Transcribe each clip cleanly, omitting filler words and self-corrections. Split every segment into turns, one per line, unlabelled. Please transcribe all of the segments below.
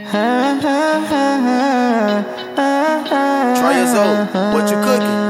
Try years old, what you cooking?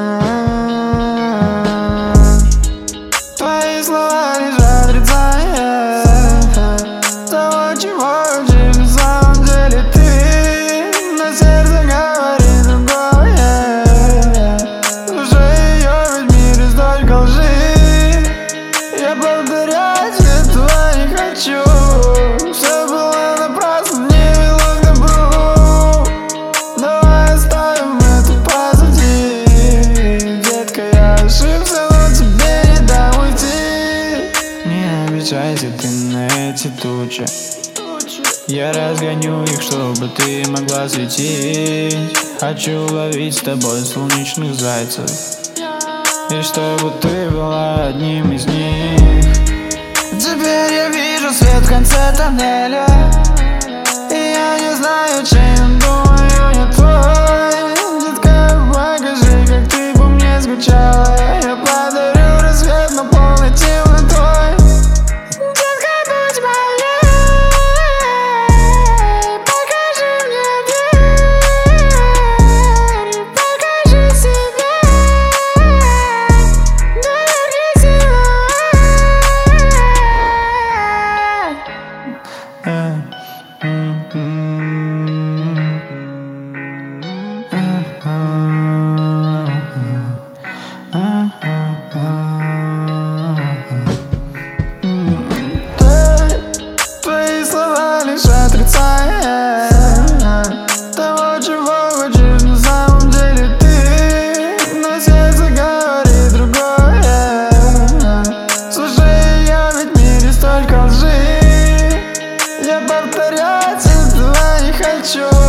Твои слова лишь отрицание того, чего хочешь на самом деле ты. Но сердце говорит другое. Слушай ее, ведь в мире столько лжи. Я повторять этого не хочу. Все было напрасно, не вело к добру. Давай оставим это позади. Детка, я ошибся, но тебе не дам уйти. Не обижайся ты на эти тучи. Я разгоню их, чтобы ты могла светить. Хочу ловить с тобой солнечных зайцев, и чтобы ты была одним из них. Теперь я вижу свет в конце тоннеля, и я не знаю, чем думаю, не твой. Детка, покажи, как ты по мне скучала. Я подарю рассвет, но полной темнотой. Детка, будь моей, покажи мне дверь, покажи себя, доверни себя. Твои слова лишь отрицание того, чего хочешь на самом деле ты. Но сердце говорит другое. Слушай ее, ведь в мире столько лжи. Я повторять этого не хочу.